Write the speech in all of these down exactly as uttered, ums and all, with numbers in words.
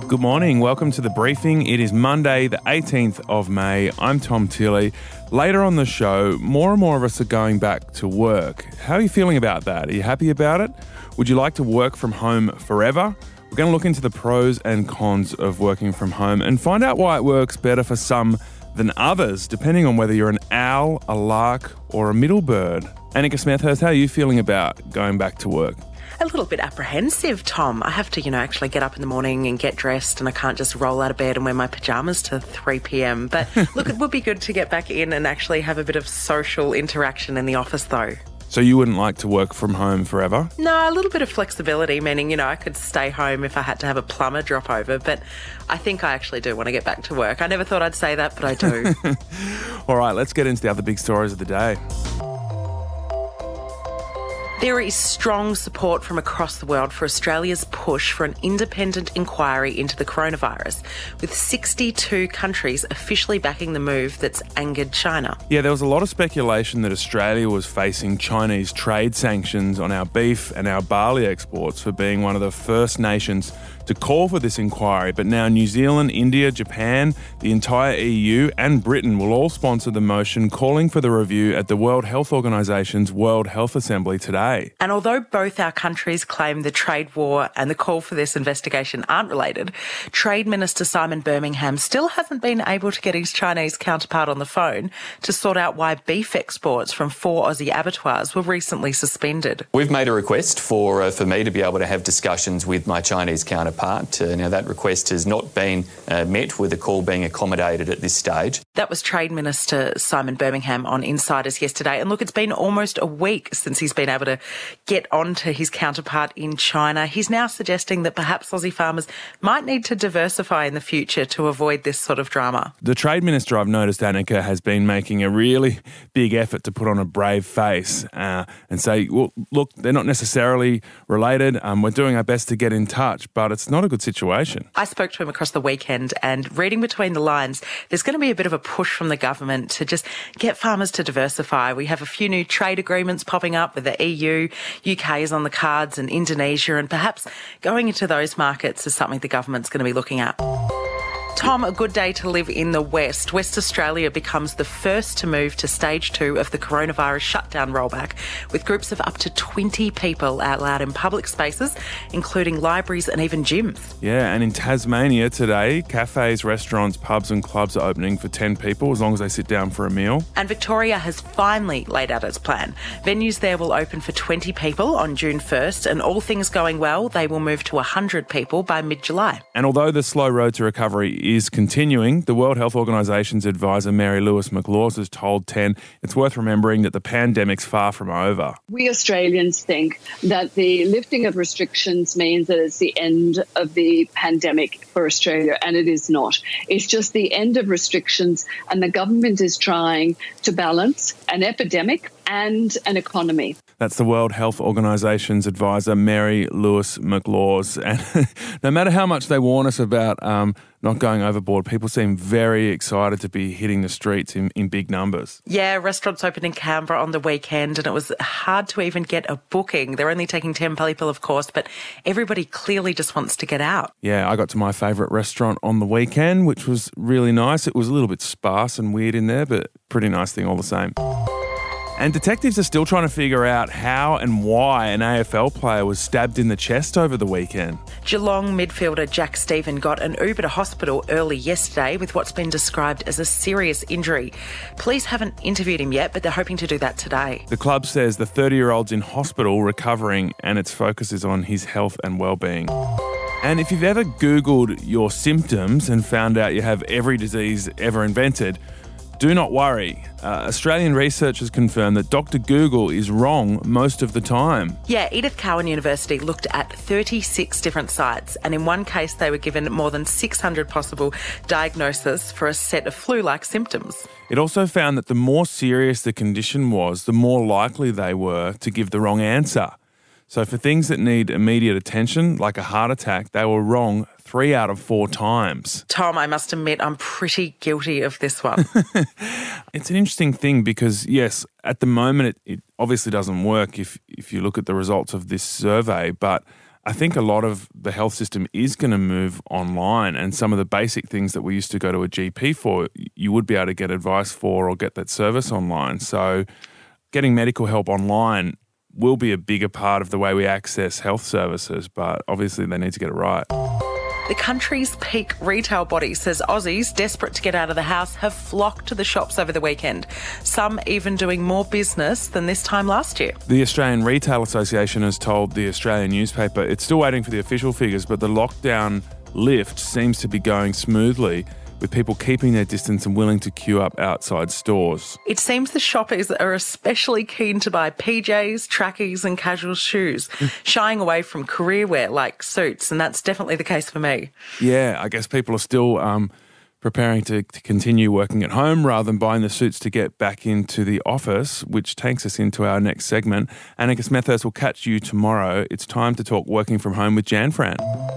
Good morning. Welcome to The Briefing. It is Monday, the eighteenth of May. I'm Tom Tilley. Later on the show, more and more of us are going back to work. How are you feeling about that? Are you happy about it? Would you like to work from home forever? We're going to look into the pros and cons of working from home and find out why it works better for some than others, depending on whether you're an owl, a lark, or a middle bird. Annika Smethurst, how are you feeling about going back to work? A little bit apprehensive, Tom. I have to, you know, actually get up in the morning and get dressed, and I can't just roll out of bed and wear my pyjamas to three p.m. But look, it would be good to get back in and actually have a bit of social interaction in the office, though. So you wouldn't like to work from home forever? No, a little bit of flexibility, meaning, you know, I could stay home if I had to have a plumber drop over, but I think I actually do want to get back to work. I never thought I'd say that, but I do. All right, let's get into the other big stories of the day. There is strong support from across the world for Australia's push for an independent inquiry into the coronavirus, with sixty-two countries officially backing the move that's angered China. Yeah, there was a lot of speculation that Australia was facing Chinese trade sanctions on our beef and our barley exports for being one of the first nations to call for this inquiry, but now New Zealand, India, Japan, the entire E U and Britain will all sponsor the motion calling for the review at the World Health Organisation's World Health Assembly today. And although both our countries claim the trade war and the call for this investigation aren't related, Trade Minister Simon Birmingham still hasn't been able to get his Chinese counterpart on the phone to sort out why beef exports from four Aussie abattoirs were recently suspended. We've made a request for uh, for me to be able to have discussions with my Chinese counterpart. Uh, now, that request has not been uh, met, with the call being accommodated at this stage. That was Trade Minister Simon Birmingham on Insiders yesterday. And look, it's been almost a week since he's been able to get on to his counterpart in China. He's now suggesting that perhaps Aussie farmers might need to diversify in the future to avoid this sort of drama. The Trade Minister, I've noticed, Annika, has been making a really big effort to put on a brave face uh, and say, well, look, they're not necessarily related. Um, we're doing our best to get in touch, but it's not a good situation. I spoke to him across the weekend, and reading between the lines, there's going to be a bit of a push from the government to just get farmers to diversify. We have a few new trade agreements popping up with the E U, U K is on the cards, and Indonesia, and perhaps going into those markets is something the government's going to be looking at. Tom, a good day to live in the West. West Australia becomes the first to move to stage two of the coronavirus shutdown rollback, with groups of up to twenty people allowed in public spaces, including libraries and even gyms. Yeah, and in Tasmania today, cafes, restaurants, pubs and clubs are opening for ten people as long as they sit down for a meal. And Victoria has finally laid out its plan. Venues there will open for twenty people on June first, and all things going well, they will move to one hundred people by mid-July. And although the slow road to recovery is continuing, the World Health Organisation's advisor Mary Lewis McLaws has told ten it's worth remembering that the pandemic's far from over. We Australians think that the lifting of restrictions means that it's the end of the pandemic for Australia, and it is not. It's just the end of restrictions, and the government is trying to balance an epidemic and an economy. That's the World Health Organisation's advisor, Mary Lewis McLaws. And no matter how much they warn us about um, not going overboard, people seem very excited to be hitting the streets in, in big numbers. Yeah, restaurants opened in Canberra on the weekend, and it was hard to even get a booking. They're only taking ten people, of course, but everybody clearly just wants to get out. Yeah, I got to my favourite restaurant on the weekend, which was really nice. It was a little bit sparse and weird in there, but pretty nice thing all the same. And detectives are still trying to figure out how and why an A F L player was stabbed in the chest over the weekend. Geelong midfielder Jack Stephen got an Uber to hospital early yesterday with what's been described as a serious injury. Police haven't interviewed him yet, but they're hoping to do that today. The club says the thirty-year-old's in hospital recovering, and its focus is on his health and well-being. And if you've ever Googled your symptoms and found out you have every disease ever invented, do not worry. Uh, Australian researchers confirm that Doctor Google is wrong most of the time. Yeah, Edith Cowan University looked at thirty-six different sites, and in one case they were given more than six hundred possible diagnoses for a set of flu-like symptoms. It also found that the more serious the condition was, the more likely they were to give the wrong answer. So for things that need immediate attention, like a heart attack, they were wrong three out of four times. Tom, I must admit, I'm pretty guilty of this one. It's an interesting thing because, yes, at the moment it, it obviously doesn't work if, if you look at the results of this survey, but I think a lot of the health system is going to move online, and some of the basic things that we used to go to a G P for, you would be able to get advice for or get that service online. So getting medical help online will be a bigger part of the way we access health services, but obviously they need to get it right. The country's peak retail body says Aussies desperate to get out of the house have flocked to the shops over the weekend, some even doing more business than this time last year. The Australian Retail Association has told the Australian newspaper it's still waiting for the official figures, but the lockdown lift seems to be going smoothly, with people keeping their distance and willing to queue up outside stores. It seems the shoppers are especially keen to buy P Js, trackies and casual shoes, shying away from career wear like suits, and that's definitely the case for me. Yeah, I guess people are still um, preparing to, to continue working at home rather than buying the suits to get back into the office, which takes us into our next segment. Annika Smethurst will catch you tomorrow. It's time to talk working from home with Jan Fran.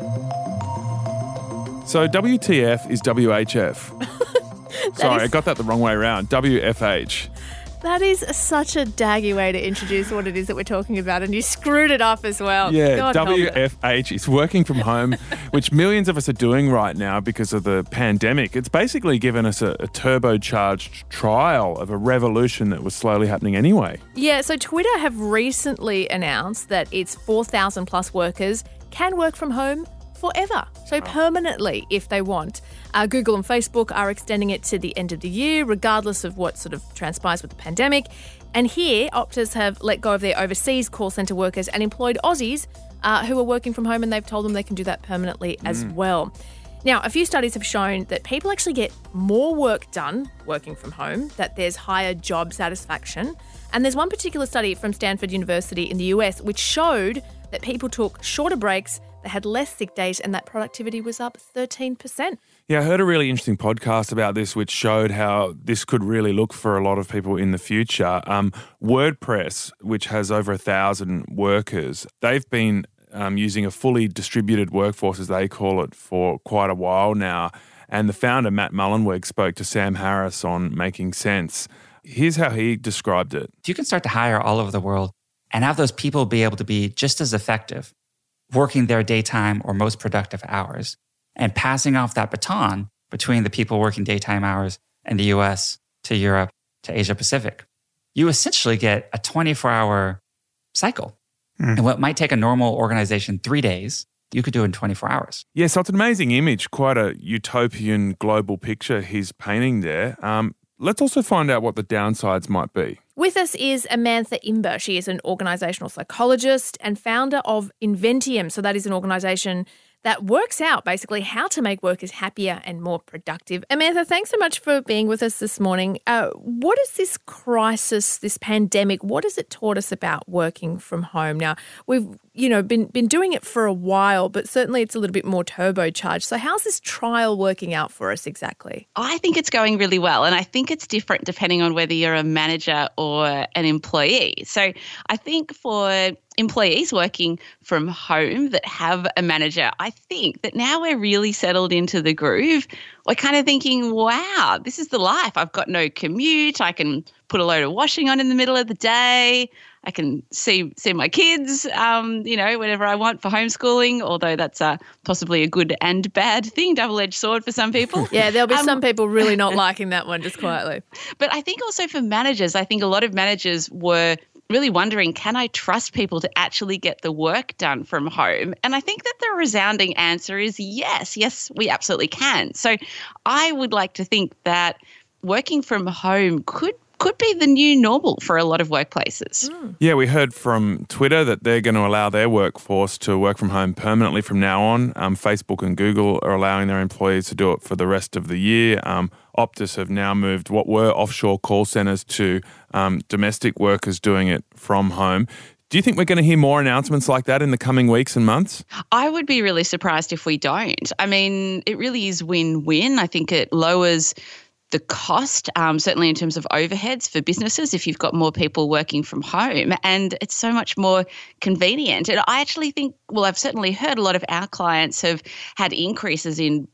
So W T F is W H F. Sorry, is, I got that the wrong way around. W F H. That is such a daggy way to introduce what it is that we're talking about, and you screwed it up as well. Yeah, God W F H is working from home, which millions of us are doing right now because of the pandemic. It's basically given us a, a turbocharged trial of a revolution that was slowly happening anyway. Yeah, so Twitter have recently announced that its four thousand plus workers can work from home forever, so permanently if they want. Uh, Google and Facebook are extending it to the end of the year, regardless of what sort of transpires with the pandemic. And here, Optus have let go of their overseas call centre workers and employed Aussies uh, who are working from home, and they've told them they can do that permanently mm. as well. Now, a few studies have shown that people actually get more work done working from home, that there's higher job satisfaction. And there's one particular study from Stanford University in the U S which showed that people took shorter breaks, they had less sick days, and that productivity was up thirteen percent. Yeah, I heard a really interesting podcast about this which showed how this could really look for a lot of people in the future. Um, WordPress, which has over a thousand workers, they've been um, using a fully distributed workforce, as they call it, for quite a while now. And the founder, Matt Mullenweg, spoke to Sam Harris on Making Sense. Here's how he described it. If you can start to hire all over the world and have those people be able to be just as effective working their daytime or most productive hours and passing off that baton between the people working daytime hours in the U S to Europe to Asia Pacific, you essentially get a twenty-four hour cycle. Mm. And what might take a normal organization three days, you could do in twenty-four hours. Yeah, so it's an amazing image, quite a utopian global picture he's painting there. Um, let's also find out what the downsides might be. With us is Amantha Imber. She is an organisational psychologist and founder of Inventium. So that is an organisation that works out basically how to make workers happier and more productive. Amantha, thanks so much for being with us this morning. Uh, what is this crisis, this pandemic, what has it taught us about working from home? Now, we've, you know, been been doing it for a while, but certainly it's a little bit more turbocharged. So how's this trial working out for us exactly? I think it's going really well, and I think it's different depending on whether you're a manager or an employee. So I think for employees working from home that have a manager, I think that now we're really settled into the groove. We're kind of thinking, wow, this is the life. I've got no commute. I can put a load of washing on in the middle of the day. I can see see my kids, um, you know, whenever I want for homeschooling, although that's uh, possibly a good and bad thing, double-edged sword for some people. Yeah, there'll be um, some people really not liking liking that one, just quietly. But I think also for managers, I think a lot of managers were really wondering, can I trust people to actually get the work done from home? And I think that the resounding answer is yes. Yes, we absolutely can. So I would like to think that working from home could could be the new normal for a lot of workplaces. Mm. Yeah, we heard from Twitter that they're going to allow their workforce to work from home permanently from now on. Um, Facebook and Google are allowing their employees to do it for the rest of the year. Um, Optus have now moved what were offshore call centres to um, domestic workers doing it from home. Do you think we're going to hear more announcements like that in the coming weeks and months? I would be really surprised if we don't. I mean, it really is win-win. I think it lowers the cost, um, certainly in terms of overheads for businesses if you've got more people working from home, and it's so much more convenient. And I actually think, well, I've certainly heard a lot of our clients have had increases in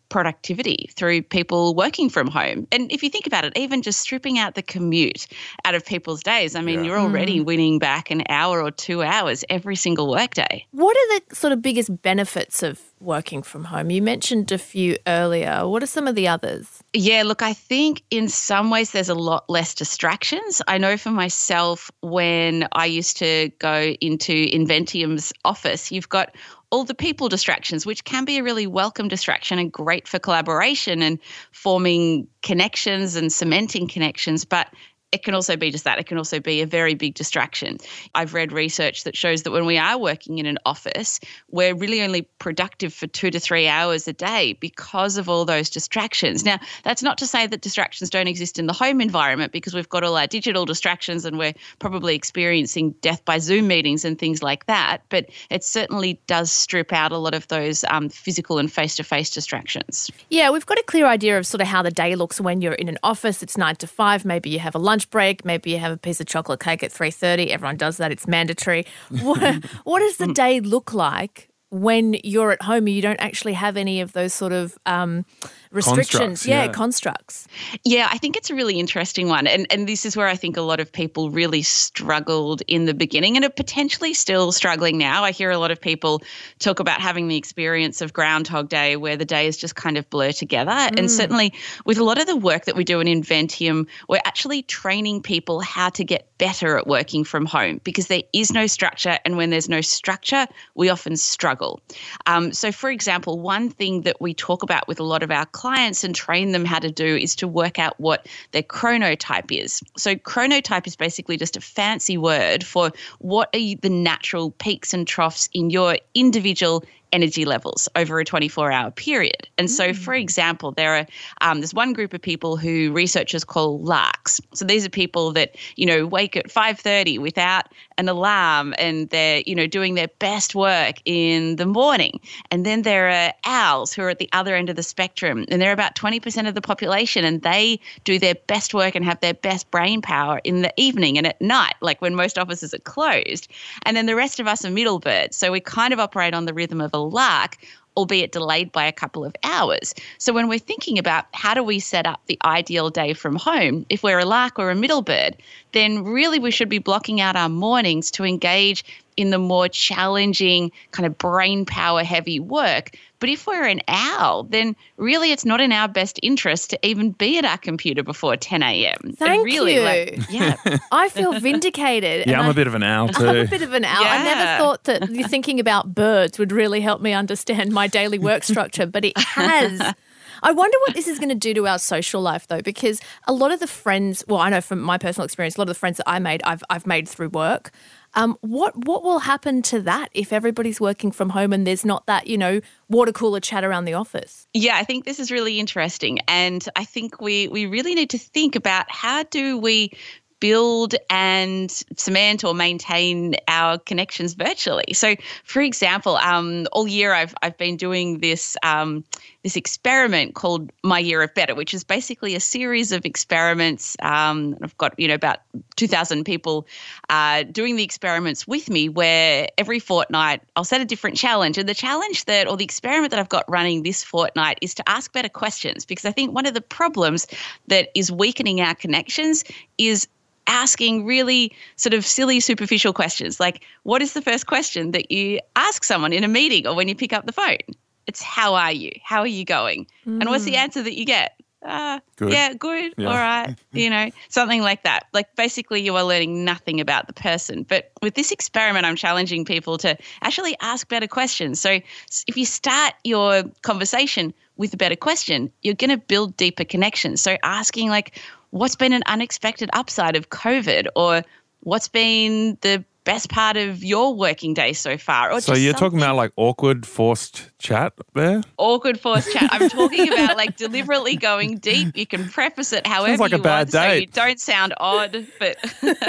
productivity through people working from home. And if you think about it, even just stripping out the commute out of people's days, I mean, Yeah. you're already mm. winning back an hour or two hours every single workday. What are the sort of biggest benefits of working from home? You mentioned a few earlier. What are some of the others? Yeah, look, I think in some ways there's a lot less distractions. I know for myself, when I used to go into Inventium's office, you've got all the people distractions, which can be a really welcome distraction and great for collaboration and forming connections and cementing connections. But it can also be just that. It can also be a very big distraction. I've read research that shows that when we are working in an office, we're really only productive for two to three hours a day because of all those distractions. Now, that's not to say that distractions don't exist in the home environment, because we've got all our digital distractions and we're probably experiencing death by Zoom meetings and things like that. But it certainly does strip out a lot of those um, physical and face-to-face distractions. Yeah, we've got a clear idea of sort of how the day looks when you're in an office. It's nine to five. Maybe you have a lunch break, maybe you have a piece of chocolate cake at three thirty. Everyone does that. It's mandatory. What, what does the day look like when you're at home and you don't actually have any of those sort of um, restrictions? Constructs, yeah, yeah. constructs. Yeah, I think it's a really interesting one. And and this is where I think a lot of people really struggled in the beginning and are potentially still struggling now. I hear a lot of people talk about having the experience of Groundhog Day, where the days just kind of blur together. Mm. And certainly with a lot of the work that we do in Inventium, we're actually training people how to get better at working from home, because there is no structure. And when there's no structure, we often struggle. Um, so, for example, one thing that we talk about with a lot of our clients and train them how to do is to work out what their chronotype is. So chronotype is basically just a fancy word for what are the natural peaks and troughs in your individual energy levels over a twenty-four hour period. And so, for example, there are um, there's one group of people who researchers call larks. So these are people that, you know, wake at five thirty without an alarm, and they're, you know, doing their best work in the morning. And then there are owls who are at the other end of the spectrum, and they're about twenty percent of the population, and they do their best work and have their best brain power in the evening and at night, like when most offices are closed. And then the rest of us are middle birds. So we kind of operate on the rhythm of a lark, albeit delayed by a couple of hours. So when we're thinking about how do we set up the ideal day from home, if we're a lark or a middle bird, then really we should be blocking out our mornings to engage in the more challenging kind of brain power heavy work. But if we're an owl, then really it's not in our best interest to even be at our computer before ten a.m. Thank really, you. Like, yeah. I feel vindicated. Yeah, I'm I, a bit of an owl too. I'm a bit of an owl. Yeah. I never thought that you thinking about birds would really help me understand my daily work structure, but it has. I wonder what this is going to do to our social life, though, because a lot of the friends, well, I know from my personal experience, a lot of the friends that I made, I've I've made through work. Um, what what will happen to that if everybody's working from home and there's not that, you know, water cooler chat around the office? Yeah, I think this is really interesting. And I think we we really need to think about how do we build and cement or maintain our connections virtually. So, for example, um, all year I've I've been doing this um, this experiment called My Year of Better, which is basically a series of experiments. Um, I've got you know about two thousand people uh, doing the experiments with me, where every fortnight I'll set a different challenge. And the challenge that, or the experiment that I've got running this fortnight, is to ask better questions, because I think one of the problems that is weakening our connections is asking really sort of silly, superficial questions. Like, what is the first question that you ask someone in a meeting or when you pick up the phone? It's, how are you? How are you going? Mm. And what's the answer that you get? Uh, good. Yeah, good. Yeah. All right. You know, something like that. Like, basically you are learning nothing about the person. But with this experiment, I'm challenging people to actually ask better questions. So if you start your conversation with a better question, you're going to build deeper connections. So asking, like, what's been an unexpected upside of COVID, or what's been the best part of your working day so far? Or so just you're talking something- about like awkward forced chat there? Awkward forced chat. I'm talking about like deliberately going deep. You can preface it however like a you bad want, so you date. don't sound odd, but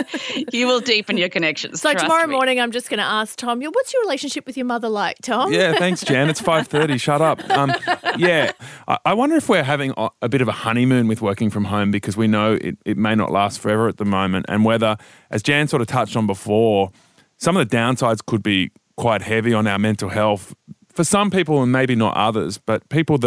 you will deepen your connections. So trust tomorrow me. morning I'm just going to ask Tom, what's your relationship with your mother like, Tom? Yeah, thanks, Jan. It's five thirty. Shut up. Um, yeah, I, I wonder if we're having a, a bit of a honeymoon with working from home, because we know it, it may not last forever at the moment, and whether, as Jan sort of touched on before, some of the downsides could be quite heavy on our mental health for some people and maybe not others, but people that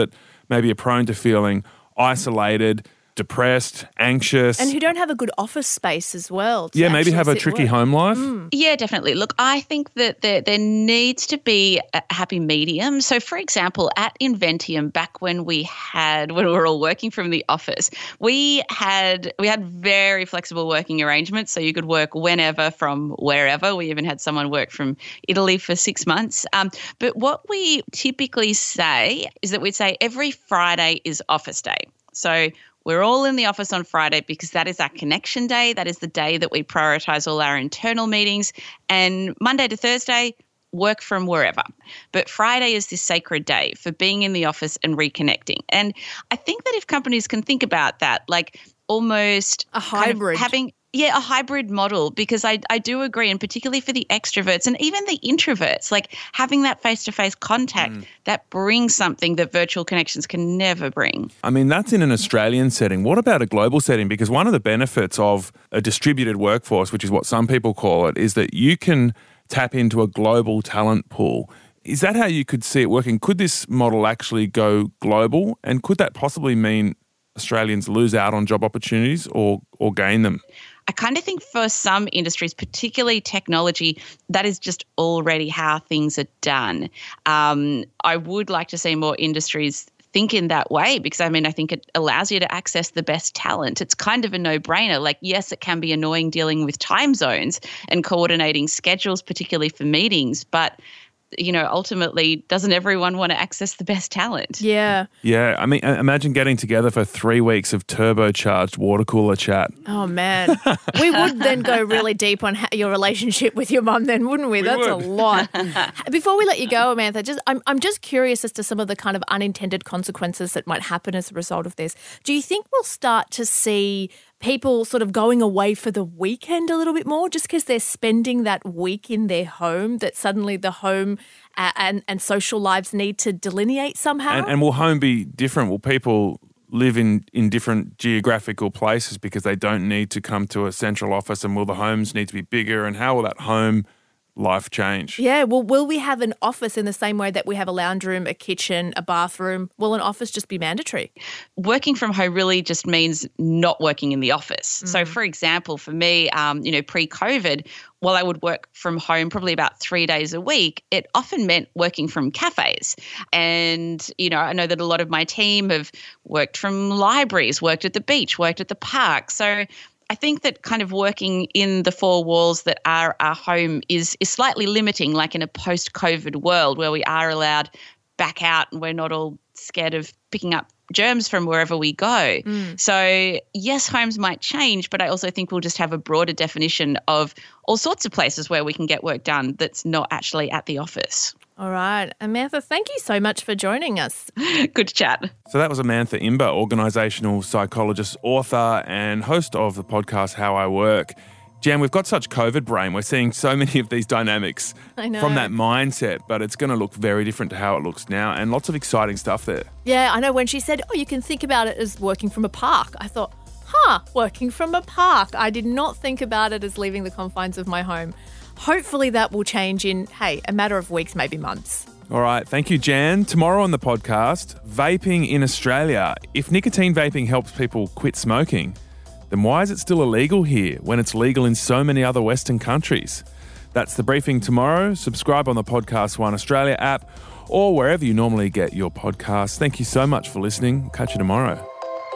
maybe are prone to feeling isolated, depressed, anxious. And who don't have a good office space as well. Yeah, maybe have a tricky work. home life. Mm. Yeah, definitely. Look, I think that there, there needs to be a happy medium. So, for example, at Inventium, back when we had, when we were all working from the office, we had we had very flexible working arrangements. So you could work whenever from wherever. We even had someone work from Italy for six months. Um, but what we typically say is that we'd say every Friday is office day. So we're all in the office on Friday because that is our connection day. That is the day that we prioritise all our internal meetings. And Monday to Thursday, work from wherever. But Friday is this sacred day for being in the office and reconnecting. And I think that if companies can think about that, like almost a hybrid, kind of having yeah, a hybrid model, because I, I do agree, and particularly for the extroverts and even the introverts, like having that face-to-face contact, mm. that brings something that virtual connections can never bring. I mean, that's in an Australian setting. What about a global setting? Because one of the benefits of a distributed workforce, which is what some people call it, is that you can tap into a global talent pool. Is that how you could see it working? Could this model actually go global? And could that possibly mean Australians lose out on job opportunities or or gain them? I kind of think for some industries, particularly technology, that is just already how things are done. Um, I would like to see more industries think in that way because, I mean, I think it allows you to access the best talent. It's kind of a no-brainer. Like, yes, it can be annoying dealing with time zones and coordinating schedules, particularly for meetings, but you know, ultimately, doesn't everyone want to access the best talent? Yeah. Yeah. I mean, imagine getting together for three weeks of turbocharged water cooler chat. Oh, man. We would then go really deep on your relationship with your mum then, wouldn't we? we That's would. a lot. Before we let you go, Amantha, just I'm, I'm just curious as to some of the kind of unintended consequences that might happen as a result of this. Do you think we'll start to see people sort of going away for the weekend a little bit more just because they're spending that week in their home, that suddenly the home uh, and, and social lives need to delineate somehow? And, and will home be different? Will people live in, in different geographical places because they don't need to come to a central office, and will the homes need to be bigger, and how will that home life change? Yeah, well, will we have an office in the same way that we have a lounge room, a kitchen, a bathroom? Will an office just be mandatory? Working from home really just means not working in the office. Mm. So, for example, for me, um, you know, pre-COVID, while I would work from home probably about three days a week, it often meant working from cafes. And, you know, I know that a lot of my team have worked from libraries, worked at the beach, worked at the park. So I think that kind of working in the four walls that are our home is is slightly limiting, like in a post-COVID world where we are allowed back out and we're not all scared of picking up germs from wherever we go. Mm. So, yes, homes might change, but I also think we'll just have a broader definition of all sorts of places where we can get work done that's not actually at the office. All right. Amantha, thank you so much for joining us. Good chat. So that was Amantha Imber, organisational psychologist, author and host of the podcast How I Work. Jan, we've got such COVID brain. We're seeing so many of these dynamics I know. from that mindset, but it's going to look very different to how it looks now, and lots of exciting stuff there. Yeah, I know. When she said, oh, you can think about it as working from a park, I thought, huh, working from a park. I did not think about it as leaving the confines of my home. Hopefully that will change in, hey, a matter of weeks, maybe months. All right. Thank you, Jan. Tomorrow on the podcast, vaping in Australia. If nicotine vaping helps people quit smoking, then why is it still illegal here when it's legal in so many other Western countries? That's The Briefing tomorrow. Subscribe on the Podcast One Australia app or wherever you normally get your podcasts. Thank you so much for listening. Catch you tomorrow.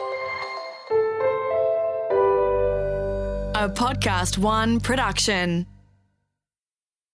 A Podcast One production.